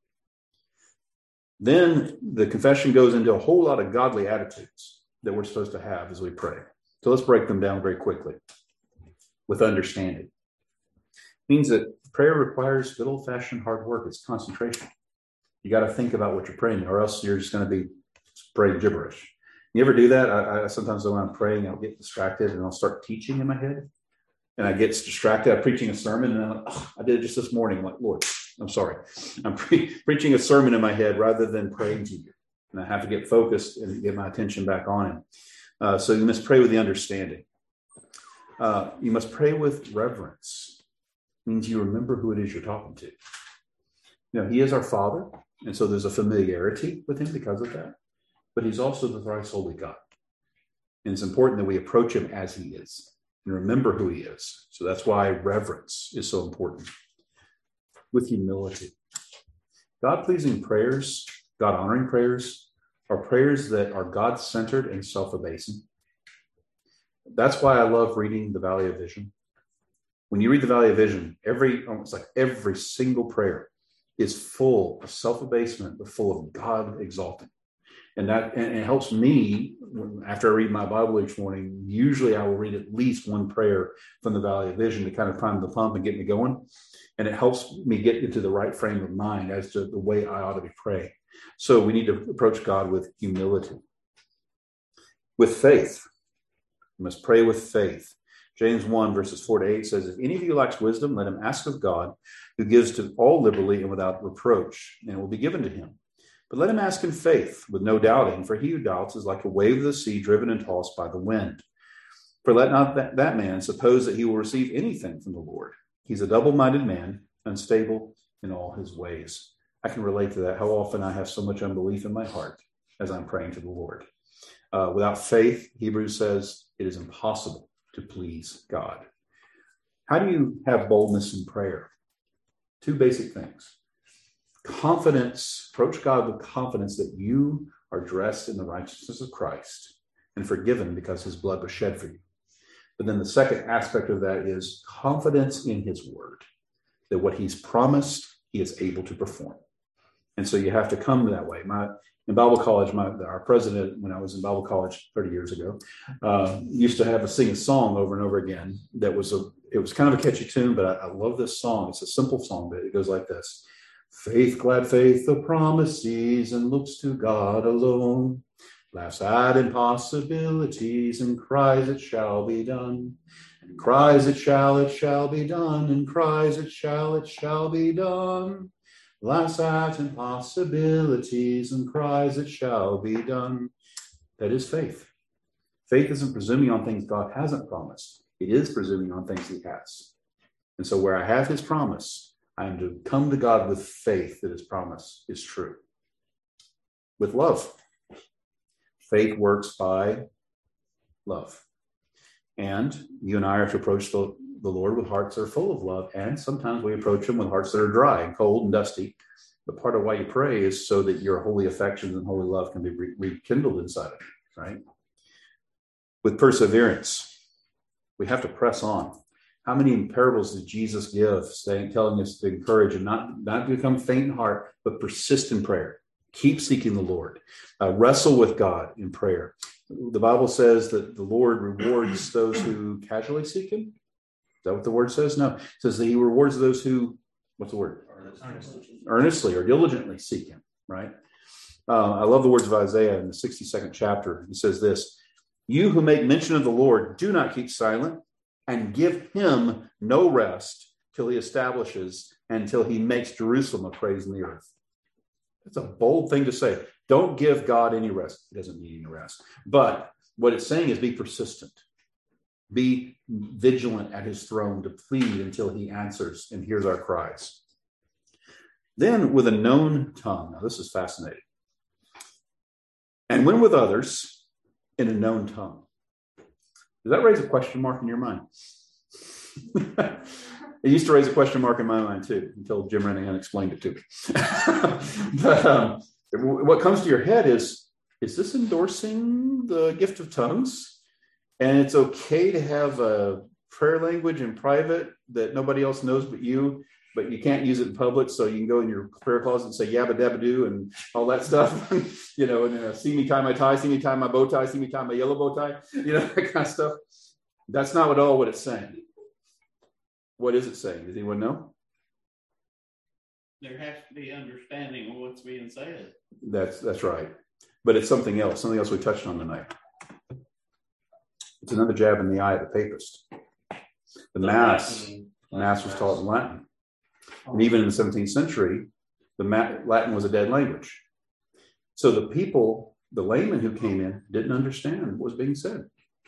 Speaker 1: Then the confession goes into a whole lot of godly attitudes that we're supposed to have as we pray. So let's break them down very quickly with understanding. It means that prayer requires good old-fashioned hard work. It's concentration. You got to think about what you're praying, or else you're just going to be praying gibberish. You ever do that? I sometimes when I'm praying, I'll get distracted and I'll start teaching in my head. And I get distracted. I'm preaching a sermon and I'm like, I did it just this morning. I'm like, Lord, I'm sorry. I'm preaching a sermon in my head rather than praying to you. And I have to get focused and get my attention back on him. So you must pray with the understanding. You must pray with reverence. It means you remember who it is you're talking to. You know, he is our Father. And so there's a familiarity with him because of that. But he's also the thrice holy God. And it's important that we approach him as he is and remember who he is. So that's why reverence is so important. With humility. God-pleasing prayers, God-honoring prayers, are prayers that are God-centered and self-abasing. That's why I love reading the Valley of Vision. When you read the Valley of Vision, almost like every single prayer is full of self-abasement, but full of God exalting. And it helps me, after I read my Bible each morning, usually I will read at least one prayer from the Valley of Vision to kind of prime the pump and get me going. And it helps me get into the right frame of mind as to the way I ought to be praying. So we need to approach God with humility. With faith. We must pray with faith. James 1, verses 4-8 says, if any of you lacks wisdom, let him ask of God, who gives to all liberally and without reproach, and it will be given to him. But let him ask in faith, with no doubting, for he who doubts is like a wave of the sea driven and tossed by the wind. For let not that man suppose that he will receive anything from the Lord. He's a double-minded man, unstable in all his ways. I can relate to that, how often I have so much unbelief in my heart as I'm praying to the Lord. Without faith, Hebrews says, it is impossible to please God. How do you have boldness in prayer? Two basic things. Confidence, approach God with confidence that you are dressed in the righteousness of Christ and forgiven because his blood was shed for you. But then the second aspect of that is confidence in his word, that what he's promised, he is able to perform. And so you have to come that way. In Bible college, our president, when I was in Bible college 30 years ago, used to have us sing a song over and over again. It was kind of a catchy tune, but I love this song. It's a simple song, but it goes like this. Faith, glad faith, the promise sees and looks to God alone, laughs at impossibilities and cries it shall be done, and cries it shall be done, and cries it shall be done, laughs at impossibilities and cries it shall be done. That is faith. Faith isn't presuming on things God hasn't promised. It is presuming on things he has. And so where I have his promise, I am to come to God with faith that his promise is true. With love. Faith works by love. And you and I are to approach the Lord with hearts that are full of love. And sometimes we approach him with hearts that are dry and cold and dusty. But part of why you pray is so that your holy affections and holy love can be rekindled inside of you, right? With perseverance. We have to press on. How many parables did Jesus give, telling us to encourage and not become faint in heart, but persist in prayer? Keep seeking the Lord. Wrestle with God in prayer. The Bible says that the Lord rewards those who casually seek him. Is that what the word says? No. It says that he rewards those who, what's the word? Earnestly or diligently seek him, right? I love the words of Isaiah in the 62nd chapter. He says this, you who make mention of the Lord, do not keep silent, and give him no rest till he establishes and till he makes Jerusalem a praise in the earth. That's a bold thing to say. Don't give God any rest. He doesn't need any rest. But what it's saying is be persistent. Be vigilant at his throne to plead until he answers and hears our cries. Then with a known tongue. Now this is fascinating. And when with others in a known tongue. Does that raise a question mark in your mind? It used to raise a question mark in my mind too, until Jim Renahan explained it to me. But what comes to your head is this endorsing the gift of tongues? And it's okay to have a prayer language in private that nobody else knows but you can't use it in public. So you can go in your prayer closet and say yabba dabba doo and all that stuff. And see me tie my tie, see me tie my bow tie, see me tie my yellow bow tie, that kind of stuff. That's not at all what it's saying. What is it saying? Does anyone know?
Speaker 2: There has to be understanding of what's being said.
Speaker 1: That's right. But it's something else we touched on tonight. It's another jab in the eye of the papist. The Mass was taught in Latin. And even in the 17th century, Latin was a dead language. So the people, the laymen who came in, didn't understand what was being said.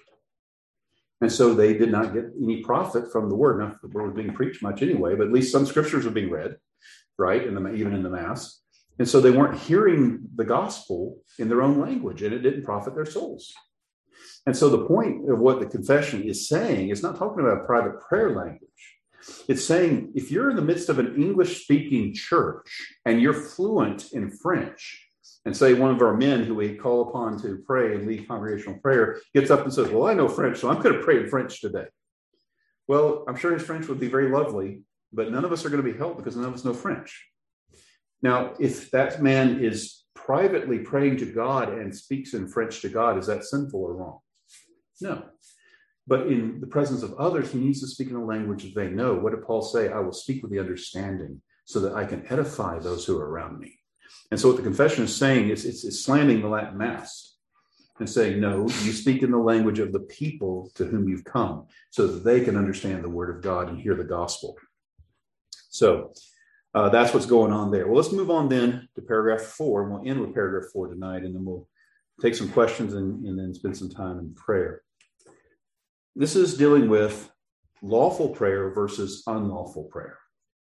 Speaker 1: And so they did not get any profit from the word. Not that the word was being preached much anyway, but at least some scriptures were being read, right? Even in the Mass. And so they weren't hearing the gospel in their own language, and it didn't profit their souls. And so the point of what the confession is saying is not talking about private prayer language. It's saying if you're in the midst of an English-speaking church and you're fluent in French, and say one of our men who we call upon to pray and lead congregational prayer gets up and says, well, I know French, so I'm going to pray in French today. Well, I'm sure his French would be very lovely, but none of us are going to be helped because none of us know French. Now, if that man is privately praying to God and speaks in French to God, is that sinful or wrong? No. But in the presence of others, he needs to speak in a language that they know. What did Paul say? I will speak with the understanding so that I can edify those who are around me. And so what the confession is saying is it's slamming the Latin Mass and saying, no, you speak in the language of the people to whom you've come so that they can understand the word of God and hear the gospel. So that's what's going on there. Well, let's move on then to paragraph 4, and we'll end with paragraph 4 tonight, and then we'll take some questions and then spend some time in prayer. This is dealing with lawful prayer versus unlawful prayer.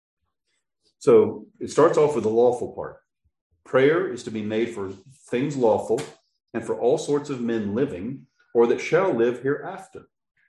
Speaker 1: So it starts off with the lawful part. Prayer is to be made for things lawful and for all sorts of men living or that shall live hereafter.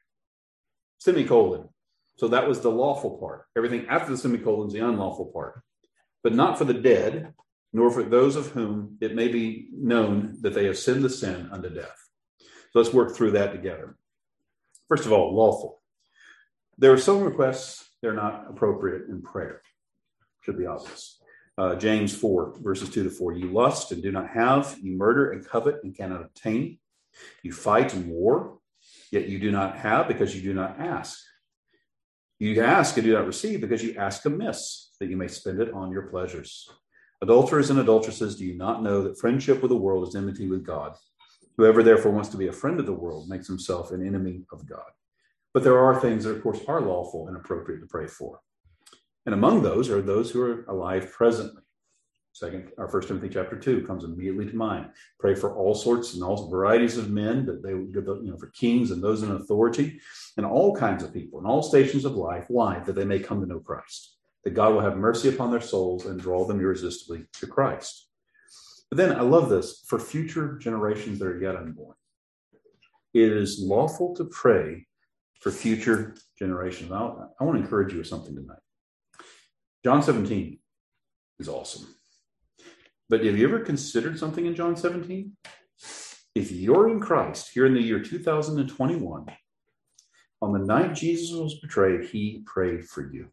Speaker 1: Semicolon. So that was the lawful part. Everything after the semicolon is the unlawful part. But not for the dead, nor for those of whom it may be known that they have sinned the sin unto death. So let's work through that together. First of all, lawful. There are some requests that are not appropriate in prayer. Should be obvious. James 4, verses 2-4. You lust and do not have. You murder and covet and cannot obtain. You fight and war, yet you do not have because you do not ask. You ask and do not receive because you ask amiss, that you may spend it on your pleasures. Adulterers and adulteresses, do you not know that friendship with the world is enmity with God? Whoever therefore wants to be a friend of the world makes himself an enemy of God. But there are things that, of course, are lawful and appropriate to pray for. And among those are those who are alive presently. 1 Timothy chapter 2 comes immediately to mind. Pray for all sorts and all varieties of men, that they would give, for kings and those in authority, and all kinds of people in all stations of life. Why? That they may come to know Christ. That God will have mercy upon their souls and draw them irresistibly to Christ. But then I love this, for future generations that are yet unborn. It is lawful to pray for future generations. I want to encourage you with something tonight. John 17 is awesome. But have you ever considered something in John 17? If you're in Christ here in the year 2021, on the night Jesus was betrayed, he prayed for you.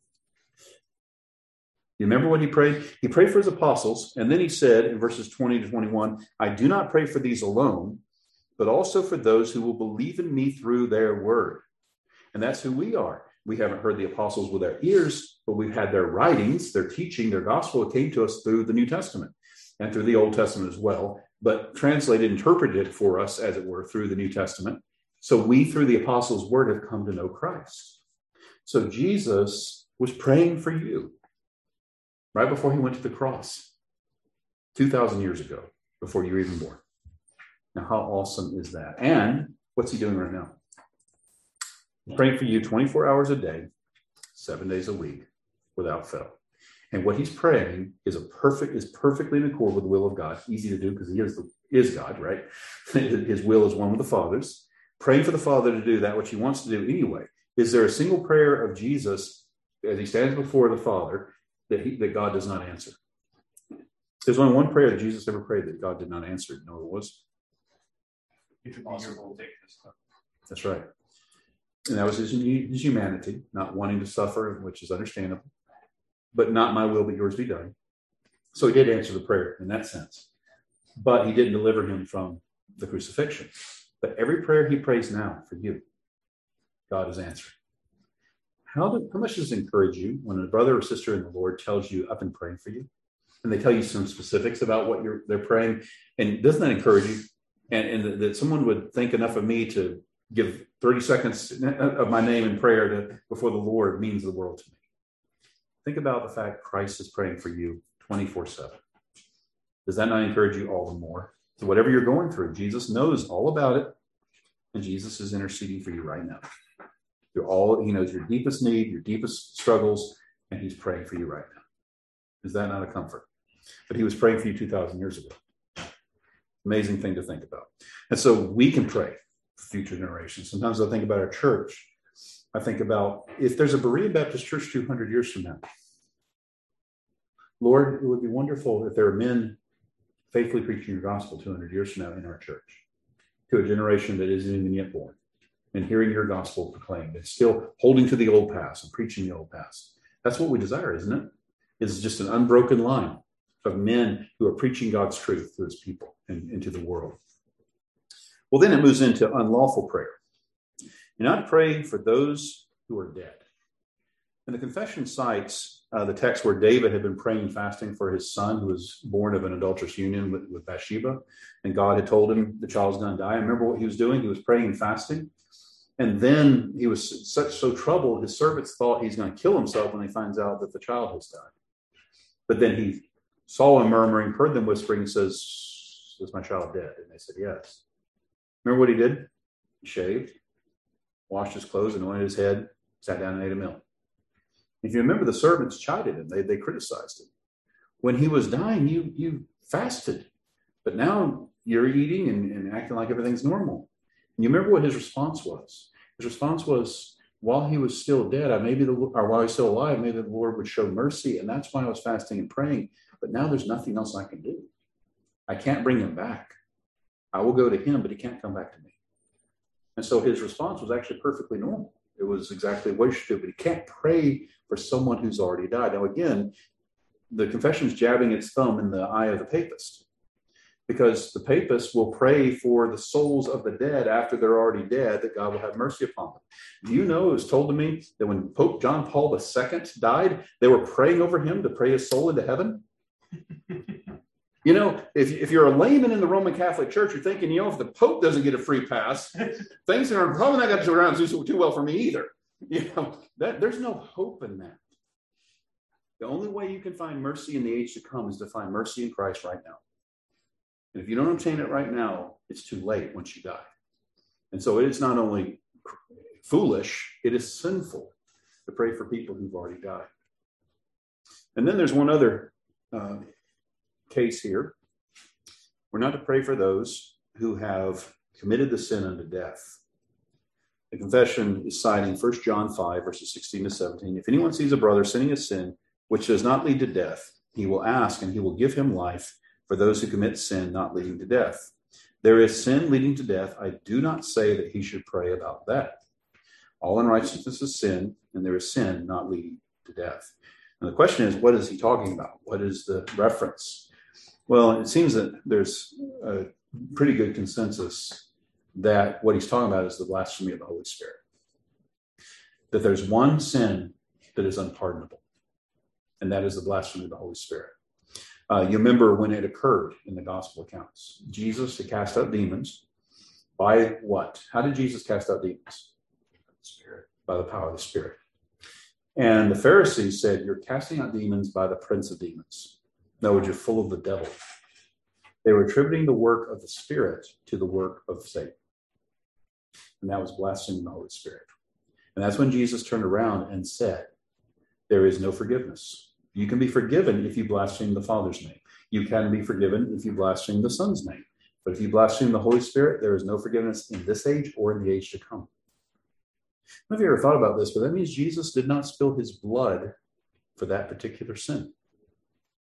Speaker 1: You remember what he prayed? He prayed for his apostles, and then he said in verses 20-21, I do not pray for these alone, but also for those who will believe in me through their word. And that's who we are. We haven't heard the apostles with our ears, but we've had their writings, their teaching, their gospel. It came to us through the New Testament and through the Old Testament as well, but translated, interpreted for us, as it were, through the New Testament. So we, through the apostles' word, have come to know Christ. So Jesus was praying for you right before he went to the cross 2,000 years ago, before you were even born. Now, how awesome is that? And what's he doing right now? Praying for you 24 hours a day, 7 days a week, without fail. And what he's praying is perfectly in accord with the will of God. Easy to do because he is God, right? His will is one with the Father's. Praying for the Father to do that which he wants to do anyway. Is there a single prayer of Jesus as he stands before the Father that God does not answer? There's only one prayer that Jesus ever prayed that God did not answer. You know what it was?
Speaker 2: If it's possible, take this stuff.
Speaker 1: That's right. And that was his humanity, not wanting to suffer, which is understandable. But not my will, but yours be done. So he did answer the prayer in that sense. But he didn't deliver him from the crucifixion. But every prayer he prays now for you, God is answering. How much does it encourage you when a brother or sister in the Lord tells you, I've been praying for you? And they tell you some specifics about what they're praying. And doesn't that encourage you? And that someone would think enough of me to give 30 seconds of my name in prayer before the Lord means the world to me. Think about the fact Christ is praying for you 24/7. Does that not encourage you all the more? So whatever you're going through, Jesus knows all about it. And Jesus is interceding for you right now. He knows your deepest need, your deepest struggles, and he's praying for you right now. Is that not a comfort? But he was praying for you 2,000 years ago. Amazing thing to think about. And so we can pray for future generations. Sometimes I think about our church. I think about if there's a Berean Baptist church 200 years from now. Lord, it would be wonderful if there are men faithfully preaching your gospel 200 years from now in our church to a generation that isn't even yet born and hearing your gospel proclaimed and still holding to the old past and preaching the old past. That's what we desire, isn't it? It's just an unbroken line of men who are preaching God's truth to his people and into the world. Well, then it moves into unlawful prayer. You're not praying for those who are dead. And the confession cites the text where David had been praying and fasting for his son who was born of an adulterous union with Bathsheba. And God had told him the child's going to die. Remember what he was doing? He was praying and fasting. And then he was so troubled, his servants thought he's going to kill himself when he finds out that the child has died. But then he saw him murmuring, heard them whispering, and says, is my child dead? And they said, yes. Remember what he did? He shaved, washed his clothes, anointed his head, sat down and ate a meal. If you remember, the servants chided him. They criticized him. When he was dying, you fasted. But now you're eating and acting like everything's normal. And you remember what his response was? His response was, while he was still dead, while he's still alive, maybe the Lord would show mercy. And that's why I was fasting and praying. But now there's nothing else I can do. I can't bring him back. I will go to him, but he can't come back to me. And so his response was actually perfectly normal. It was exactly what you should do, but he can't pray for someone who's already died. Now, again, the confession's jabbing its thumb in the eye of the papist, because the papist will pray for the souls of the dead after they're already dead, that God will have mercy upon them. Do you know, it was told to me that when Pope John Paul II died, they were praying over him to pray his soul into heaven? You know, if you're a layman in the Roman Catholic Church, you're thinking, if the Pope doesn't get a free pass, things are probably not going to turn around too well for me either. There's no hope in that. The only way you can find mercy in the age to come is to find mercy in Christ right now. And if you don't obtain it right now, it's too late once you die. And so it is not only foolish, it is sinful to pray for people who've already died. And then there's one other case here. We're not to pray for those who have committed the sin unto death. The confession is citing 1 John 5, verses 16 to 17. If anyone sees a brother sinning a sin which does not lead to death, he will ask, and he will give him life for those who commit sin not leading to death. There is sin leading to death. I do not say that he should pray about that. All unrighteousness is sin, and there is sin not leading to death. And the question is, what is he talking about? What is the reference? Well, it seems that there's a pretty good consensus that what he's talking about is the blasphemy of the Holy Spirit. That there's one sin that is unpardonable, and that is the blasphemy of the Holy Spirit. You remember when it occurred in the gospel accounts. Jesus had cast out demons by what? How did Jesus cast out demons? Spirit. By the power of the Spirit. And the Pharisees said, you're casting out demons by the prince of demons. In other words, you're full of the devil. They were attributing the work of the Spirit to the work of Satan. And that was blaspheming the Holy Spirit. And that's when Jesus turned around and said, there is no forgiveness. You can be forgiven if you blaspheme the Father's name. You can be forgiven if you blaspheme the Son's name. But if you blaspheme the Holy Spirit, there is no forgiveness in this age or in the age to come. I don't know if you ever thought about this, but that means Jesus did not spill his blood for that particular sin.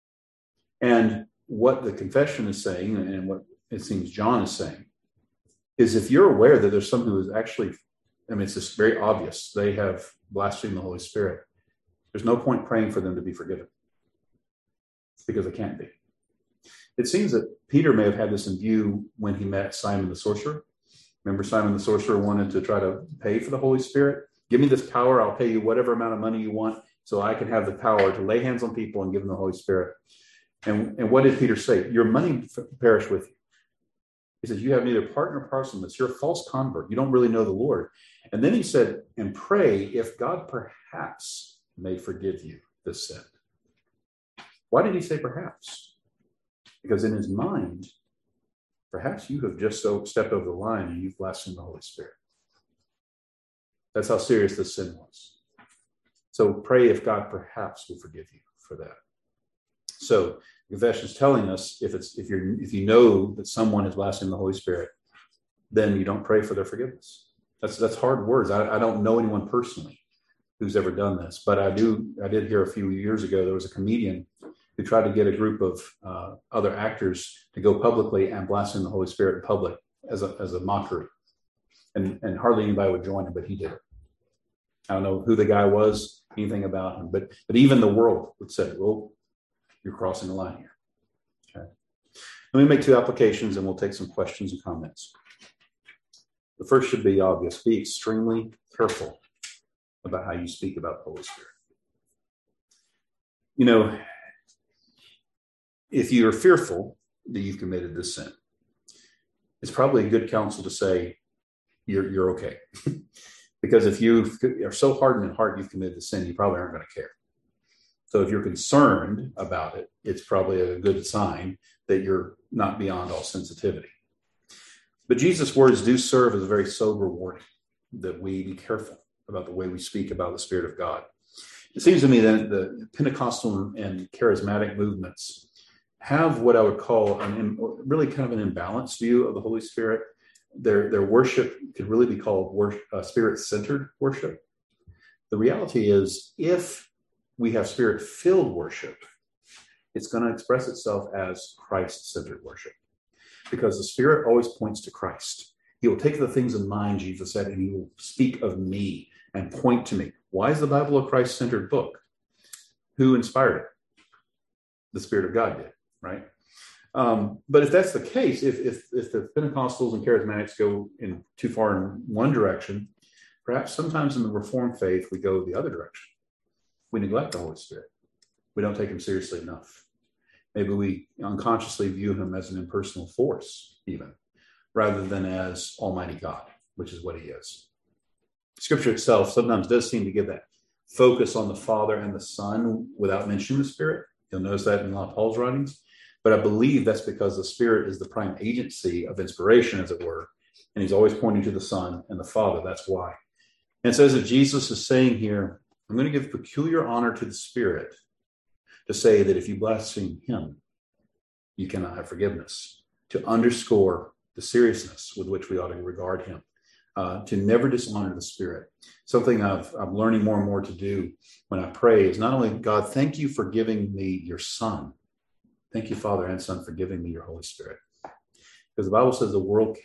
Speaker 1: And what the confession is saying, and what it seems John is saying, is if you're aware that there's someone who is actually, it's just very obvious, they have blasphemed the Holy Spirit. There's no point praying for them to be forgiven because they can't be. It seems that Peter may have had this in view when he met Simon the sorcerer. Remember, Simon the sorcerer wanted to try to pay for the Holy Spirit. Give me this power. I'll pay you whatever amount of money you want so I can have the power to lay hands on people and give them the Holy Spirit. And what did Peter say? Your money perish with you. He says, you have neither part nor parcel in this. You're a false convert. You don't really know the Lord. And then he said, and pray if God perhaps may forgive you this sin. Why did he say perhaps? Because in his mind, perhaps you have just so stepped over the line and you've blasphemed the Holy Spirit. That's how serious this sin was. So pray if God perhaps will forgive you for that. So confession is telling us if you know that someone has blasphemed the Holy Spirit, then you don't pray for their forgiveness. That's hard words. I don't know anyone personally who's ever done this, but I did hear a few years ago there was a comedian who tried to get a group of other actors to go publicly and blaspheme the Holy Spirit in public as a mockery, and hardly anybody would join him, but he did it. I don't know who the guy was, anything about him, but even the world would say, well, you're crossing the line here. Okay. Let me make two applications and we'll take some questions and comments. The first should be obvious. Be extremely careful about how you speak about the Holy Spirit. You know, if you're fearful that you've committed this sin, it's probably a good counsel to say you're okay. Because if you are so hardened in heart you've committed the sin, you probably aren't going to care. So if you're concerned about it, it's probably a good sign that you're not beyond all sensitivity. But Jesus' words do serve as a very sober warning that we be careful about the way we speak about the Spirit of God. It seems to me that the Pentecostal and charismatic movements have what I would call really kind of an imbalanced view of the Holy Spirit. Their worship could really be called Spirit-centered worship. The reality is, if we have Spirit-filled worship, it's going to express itself as Christ-centered worship, because the Spirit always points to Christ. He will take the things in mind, Jesus said, and he will speak of me and point to me. Why is the Bible a Christ-centered book? Who inspired it? The Spirit of God did, right? But if that's the case, if the Pentecostals and Charismatics go in too far in one direction, perhaps sometimes in the Reformed faith, we go the other direction. We neglect the Holy Spirit. We don't take him seriously enough. Maybe we unconsciously view him as an impersonal force, even, rather than as Almighty God, which is what he is. Scripture itself sometimes does seem to give that focus on the Father and the Son without mentioning the Spirit. You'll notice that in a lot of Paul's writings. But I believe that's because the Spirit is the prime agency of inspiration, as it were, and he's always pointing to the Son and the Father. That's why. And it says that Jesus is saying here, I'm going to give peculiar honor to the Spirit to say that if you blaspheme him, you cannot have forgiveness, to underscore the seriousness with which we ought to regard him, to never dishonor the Spirit. Something I'm learning more and more to do when I pray is not only, God, thank you for giving me your Son. Thank you, Father and Son, for giving me your Holy Spirit. Because the Bible says the world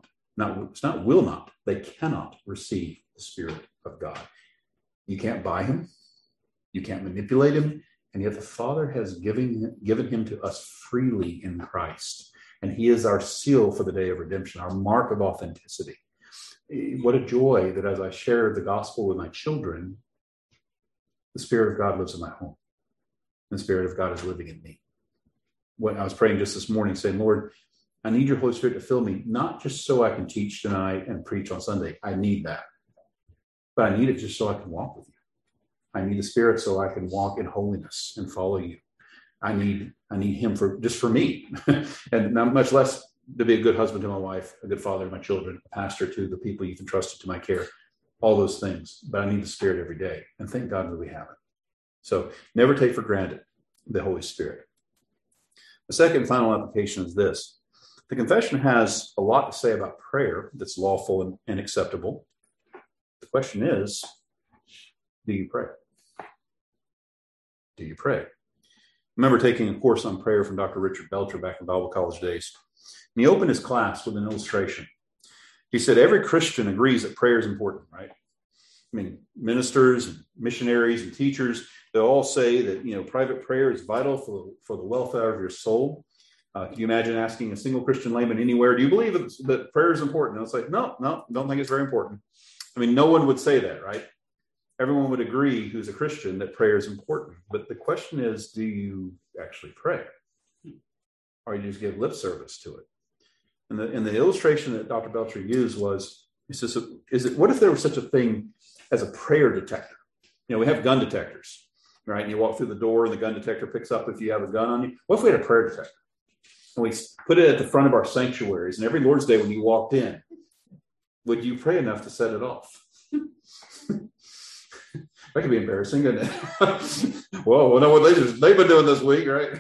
Speaker 1: will not, they cannot receive the Spirit of God. You can't buy him. You can't manipulate him. And yet the Father has given him to us freely in Christ. And he is our seal for the day of redemption, our mark of authenticity. What a joy that as I share the gospel with my children, the Spirit of God lives in my home. And the Spirit of God is living in me. When I was praying just this morning, saying, Lord, I need your Holy Spirit to fill me, not just so I can teach tonight and preach on Sunday. I need that. But I need it just so I can walk with you. I need the Spirit so I can walk in holiness and follow you. I need him for me, and not much less to be a good husband to my wife, a good father to my children, a pastor to the people you've entrusted to my care, all those things. But I need the Spirit every day, and thank God that we have it. So never take for granted the Holy Spirit. The second final application is this. The confession has a lot to say about prayer that's lawful and acceptable. The question is, do you pray? Do you pray? I remember taking a course on prayer from Dr. Richard Belcher back in Bible college days. And he opened his class with an illustration. He said every Christian agrees that prayer is important, right? I mean, ministers, and missionaries, and teachers, they all say that, private prayer is vital for the welfare of your soul. Can you imagine asking a single Christian layman anywhere, do you believe that prayer is important? And it's like, no, don't think it's very important. I mean, no one would say that, right? Everyone would agree who's a Christian that prayer is important. But the question is, do you actually pray? Or you just give lip service to it? And the illustration that Dr. Belcher used was, he says, what if there was such a thing as a prayer detector? We have gun detectors, right? And you walk through the door and the gun detector picks up if you have a gun on you. What if we had a prayer detector? And we put it at the front of our sanctuaries, and every Lord's Day when you walked in, would you pray enough to set it off? That could be embarrassing, couldn't it? Well, know what they've been doing this week, right?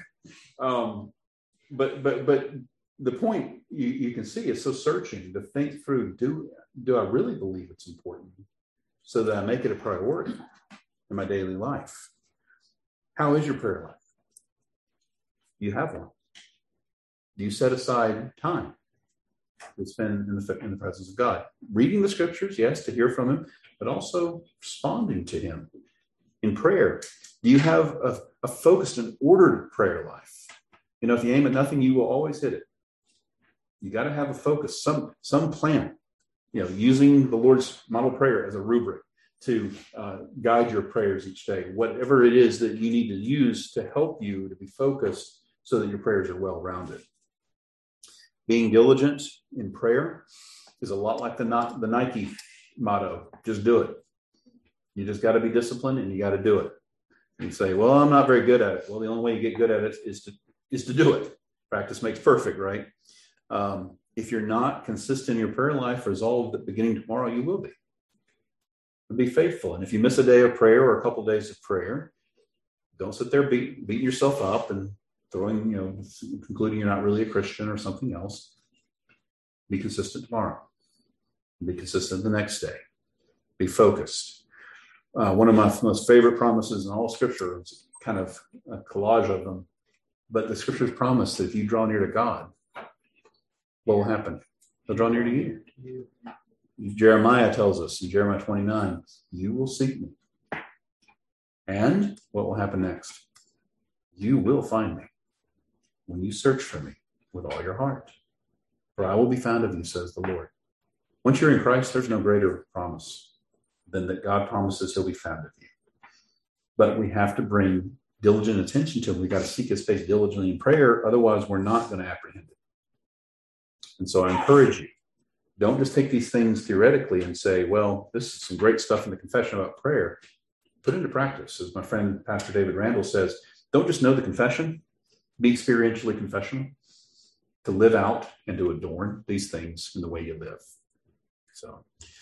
Speaker 1: But the point you can see is so searching to think through, do I really believe it's important so that I make it a priority in my daily life? How is your prayer life? Do you have one? Do you set aside time to spend in the presence of God? Reading the scriptures, yes, to hear from him, but also responding to him in prayer. Do you have a focused and ordered prayer life? If you aim at nothing, you will always hit it. You got to have a focus, some plan, using the Lord's model prayer as a rubric to guide your prayers each day, whatever it is that you need to use to help you to be focused so that your prayers are well-rounded. Being diligent in prayer is a lot like the Nike motto, just do it. You just got to be disciplined and you got to do it. And you say, well, I'm not very good at it. Well, the only way you get good at it is to do it. Practice makes perfect, right? If you're not consistent in your prayer life, resolved that beginning tomorrow, you will be. Be faithful. And if you miss a day of prayer or a couple of days of prayer, don't sit there beating yourself up and concluding you're not really a Christian or something else. Be consistent tomorrow. Be consistent the next day. Be focused. One of my most favorite promises in all Scripture is kind of a collage of them. But the Scriptures promise that if you draw near to God, what will happen? He'll draw near to you. Jeremiah tells us in Jeremiah 29, you will seek me. And what will happen next? You will find me when you search for me with all your heart. For I will be found of you, says the Lord. Once you're in Christ, there's no greater promise than that God promises he'll be found of you. But we have to bring diligent attention to him. We've got to seek his face diligently in prayer. Otherwise, we're not going to apprehend it. And so I encourage you, don't just take these things theoretically and say, well, this is some great stuff in the confession about prayer. Put it into practice. As my friend, Pastor David Randall says, don't just know the confession, be experientially confessional, to live out and to adorn these things in the way you live. So